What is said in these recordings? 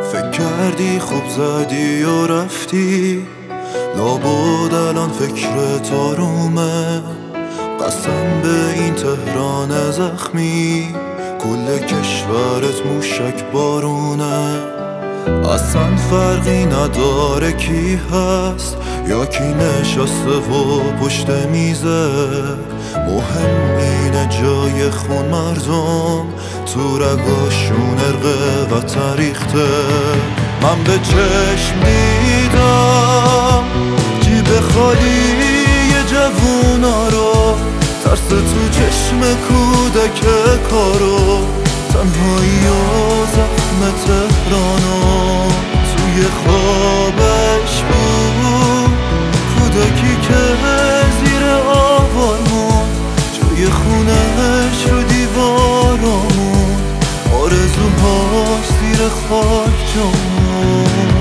فکر کردی خوب زدی و رفتی، لابد الان فکرت آرومه. قسم به این تهران زخمی، کل کشورت موشک بارونه. اصلا فرقی نداره کی هست یا کی نشسته و پشت میزه، مهم اینه جای خون مردم تو رگاشون ارقه و تاریخته. من به چشم دیدم جیب خالی جوونا رو، ترس تو چشم کودک کارو، تنهایی و زخم تهرانو. توی خوابش بود کودکی که زیر آوار موند، جای خونش رو دیوارمون، آرزوهاش زیر خاک جامون.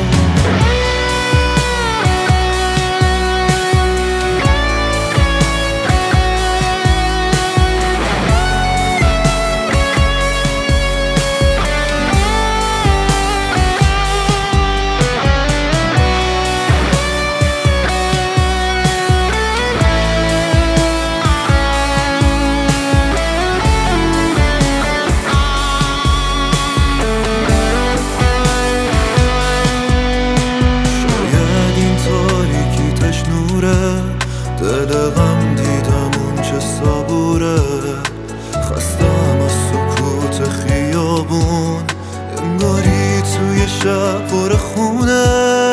دل غم دیدم اون چه صبوره، خستم از سکوت خیابون، انگاری توی شب پر خونه.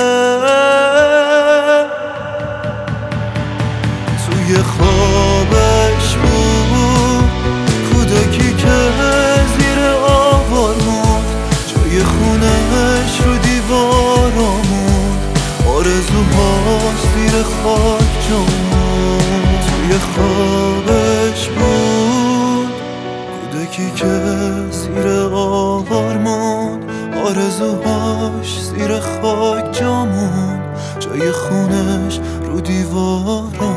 توی خوابش بود کودکی که زیر آوار موند، جای خونش رو دیوارمون، آرزوهاش زیر خاک جامون. توی خوابش بود کودکی که زیر آوار موند، آرزوهاش زیر خاک جامون، جای خونش رو دیوار